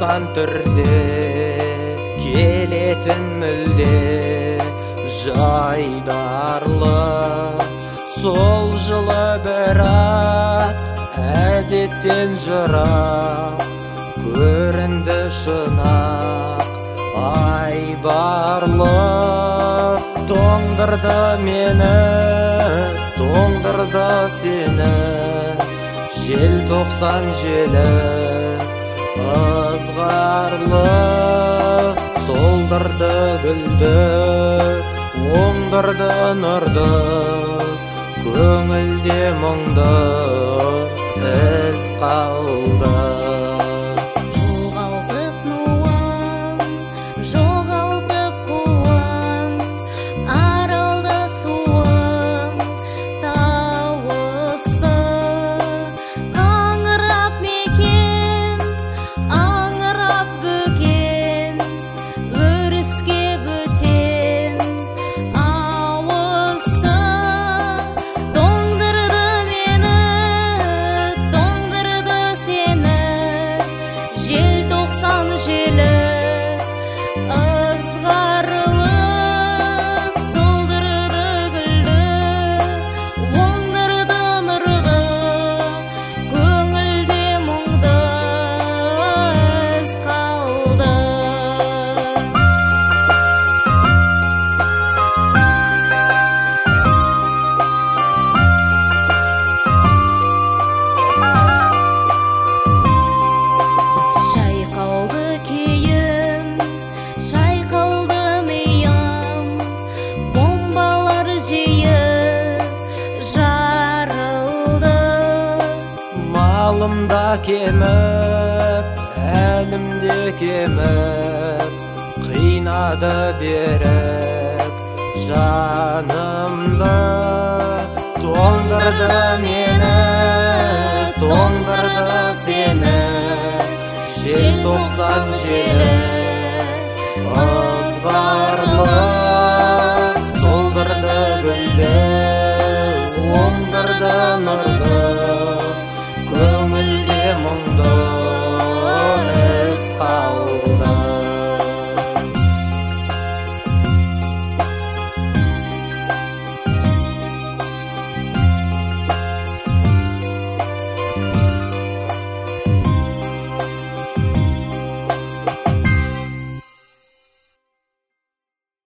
желтоқсан түрде келетін мүлде жайдарлы. Сол жылы бірақ әдеттен жырақ көрінді шынақ айбарлы. Тоңдырды мені, тоңдырды сені желтоқсан желі ызғарлы. Солдырды гүлді, оңдырды нұрды, көңілде мұңды із қалды. Жоғалтып нуан, жоғалтып қуан, аралда суын тауысты. Қаңырап мекен, аңырап бөкен, өріске бөтен ауысты. Тоңдырды мені, тоңдырды сені желтоқсан желі ызғарлы. Солдырды гүлді, оңдырды нұрды, көңілде мұңды із қалды. Шайқалды кейім, шайқалды миям, бомбалар жиі жарылды. Малымда кеміп, әлімде кеміп, қинады беріп жанымды. Тоңдырды мені, тоңдырды сені желтоқсан желі ызғарлы.